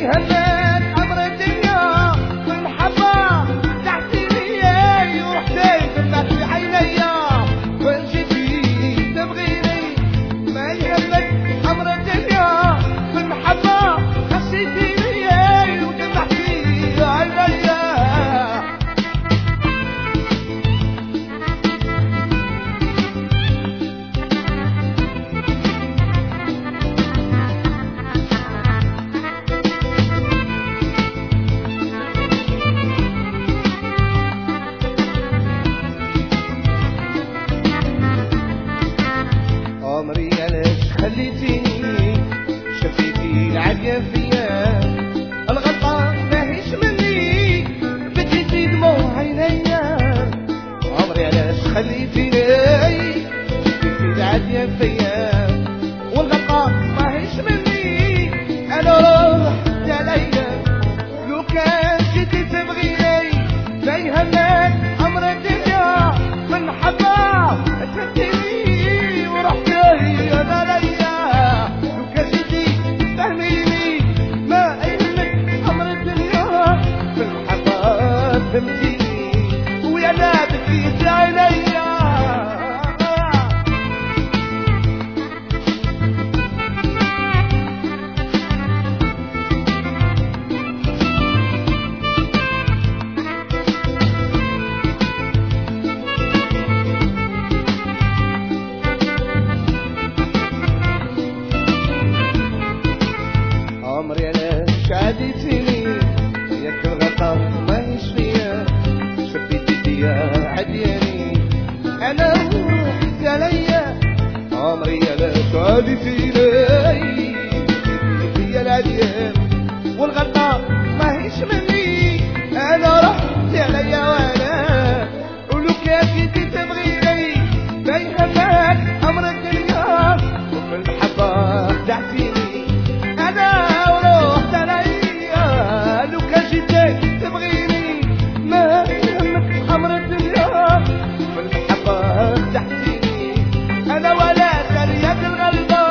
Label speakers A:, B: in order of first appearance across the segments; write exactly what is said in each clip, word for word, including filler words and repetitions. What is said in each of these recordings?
A: يهمك امر الدنيا والمحبه تحتيني ورحتي دمعت في عينيا وجيتي تبغيني. ما يهمك امر الدنيا والمحبه خسيتيني ودمعت في عينيا. عمري علاش خليتيني شفيتي العافية فيا الغلطة ماهيش مني بديتي دموع عينيا. عمري علاش خليتيني شفيتي العافية فيا والغلطة ماهيش مني انا رحت عليا. لو كان جيتي تبغيني ما يهمك امر الدنيا من محبة تفديني ورحت انا ليا. لو كان جيتي تهميني ما يهمك امر الدنيا في المحبة فهمتيني ويا لا بكيت عينيا. عمري علاش عاديتيني ياك الغلطة ماهيش فيا شفيتي فيا عدياني انا روحت عليا. عمري علاش عاديتيني فيا العديان والغلطة ماهيش مني انا رحت عليا. وانا ولو كان جيتي تبغيني ما يهمك امر الدنيا وفي المحبة خدعتيني انا ورحت عليا. لو كان جيتي تبغيني ما يهمك امر الدنيا في المحبة خدعتيني انا ولا تريد الغلبة.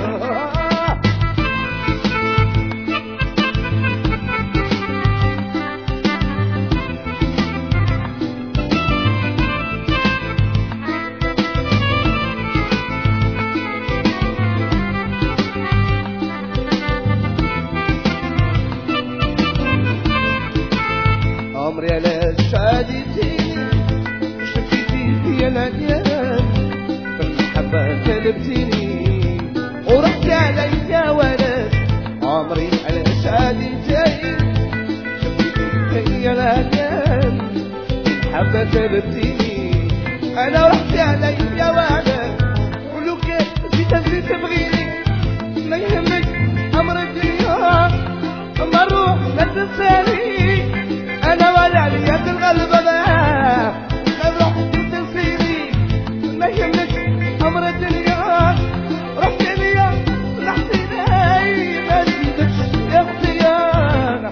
A: عمري علاش عاديتيني شفيتي فيا العديان في المحبة قلبتيني ورحتي عليا. ولاش عمري علاش عاديتيني شفيتي فيا العديان في المحبة قلبتيني انا ورحتي عليا. ولاش ولو كان جيتي تبغيني ما يهمك امر الدنيا ما نروح لا تنساني انا ولا عليا الغلبة ما نروح تنسيني. ما يهمك امر الدنيا رحت ليا لحسيني ما زيدكش اختيار.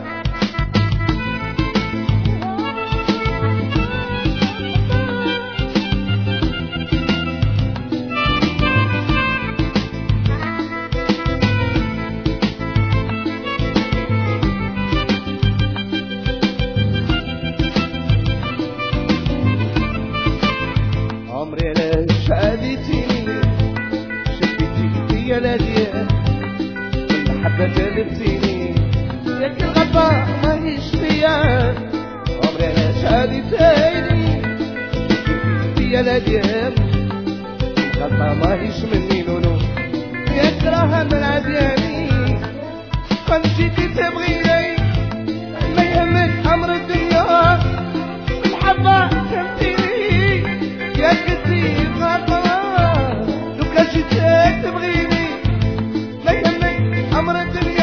A: عمري علاش عاديتيني شفيتي فيا العديان المحبة قلبتيني ياك الغلطة ماهيش فيا. عمري علاش عاديتيني شفيتي فيا العديان الغلطة ماهيش مني نونو ياك راها من عدياني. كان جيتي تبغيني ما يهمك امر الدنيا المحبة فهمتيني يا كتير غلطة. لو كان جيتك تبغيني ما يهمك امر الدنيا